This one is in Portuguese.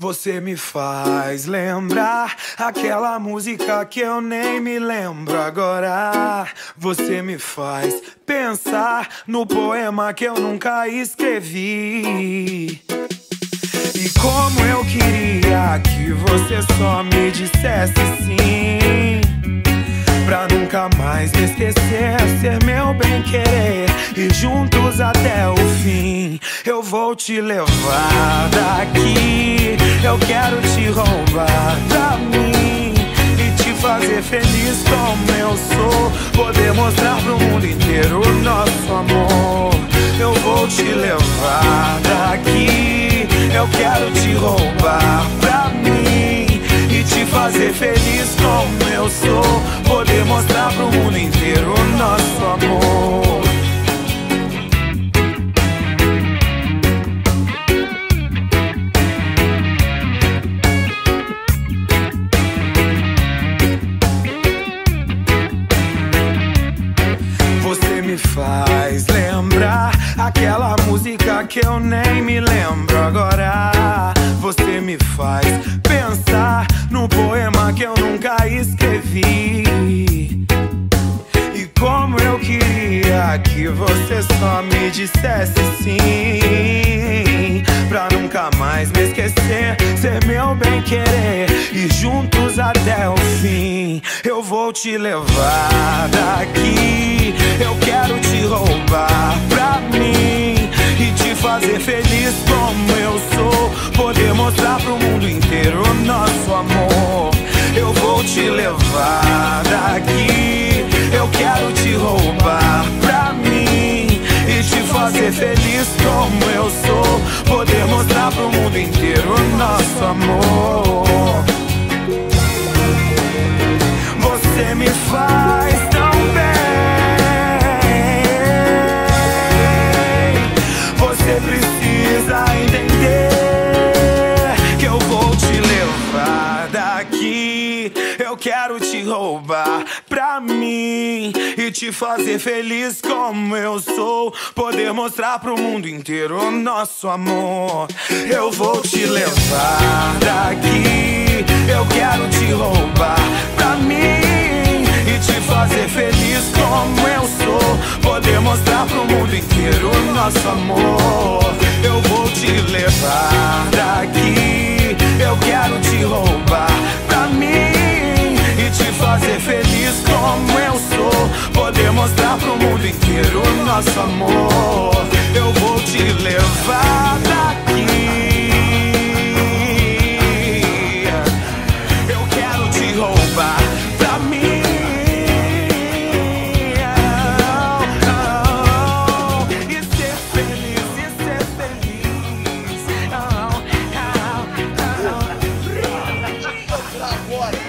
Você me faz lembrar aquela música que eu nem me lembro agora. Você me faz pensar no poema que eu nunca escrevi. E como eu queria que você só me dissesse sim, pra nunca mais me esquecer, ser meu bem-querer e juntos até o fim. Eu vou te levar daqui, eu quero te roubar pra mim e te fazer feliz como eu sou, poder mostrar pro mundo inteiro o nosso amor. Eu vou te levar daqui, eu quero te roubar pra mim e te fazer feliz como eu sou, poder mostrar pro mundo inteiro o nosso amor. Você me faz lembrar aquela música que eu nem me lembro agora. Você me faz pensar no poema que eu nunca escrevi. E como eu queria que você só me dissesse sim, pra nunca mais me esquecer, ser meu bem-querer e juntos até o fim. Eu vou te levar daqui, eu quero te roubar pra mim e te fazer feliz como eu sou, poder mostrar pro mundo inteiro o nosso amor. Eu vou te levar daqui, eu quero te roubar pra mim e te fazer feliz como eu sou, poder mostrar pro mundo inteiro o nosso amor. Você me faz tão bem, você precisa entender que eu vou te levar daqui, eu quero te roubar pra mim e te fazer feliz como eu sou, poder mostrar pro mundo inteiro o nosso amor. Eu vou te levar daqui, eu quero te roubar pra mim e te fazer feliz como eu sou, poder mostrar pro mundo inteiro o nosso amor. Eu vou te levar daqui, eu quero te roubar pra mim e te fazer feliz como eu sou, poder mostrar pro mundo inteiro o nosso amor. Eu vou te levar daqui, eu quero te roubar pra mim e ser feliz, e ser feliz. Agora!